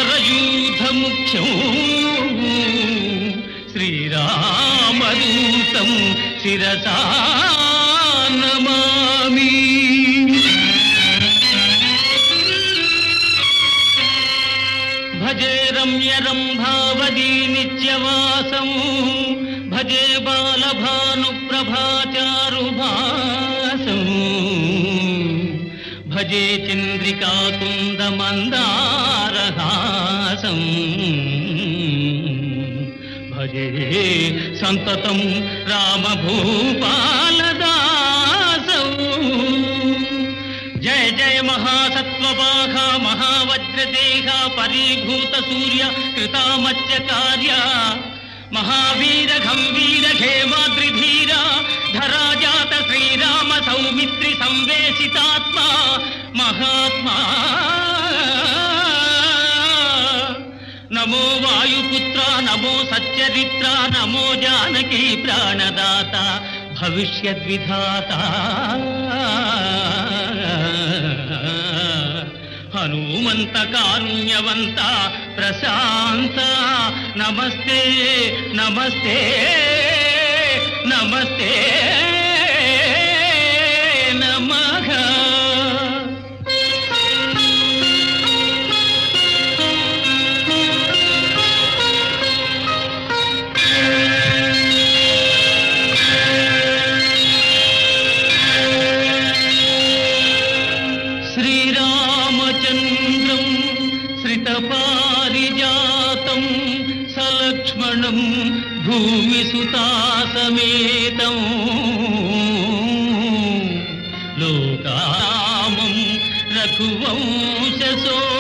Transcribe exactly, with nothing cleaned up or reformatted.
శరయూథ ముఖ్యం శ్రీరామదూతం శిరసా నమామి. భజే రమ్య రంభావదీ నిత్యవాసం భజే బాలభాను ప్రభాచారుభాసం భజే చంద్రికాకుంద మందారహాసం భజే సంతతం రామభూపాలదాసం. జయ జయ మహాసత్వపాహ మహావజ్రదేహ పరీభూత సూర్య కృతామత్య కార్య మహావీర గంభీర ఖేమాద్రిధీర ధరాజాత శ్రీరామ సౌమిత్రి సంవేశితాత్మ మహాత్మా. నమో వాయుపుత్ర నమో సచ్చరిత్ర నమో జానకీ ప్రాణదాత భవిష్యద్విధాత హనుమంత కారుణ్యవంత ప్రశాంత నమస్తే నమస్తే నమస్తే నమః. శ్రీరామచంద్రం శ్రితపారిజాతం సలక్ష్మణం భూమిసుతాసమేతం లోకామం రఘువంశసో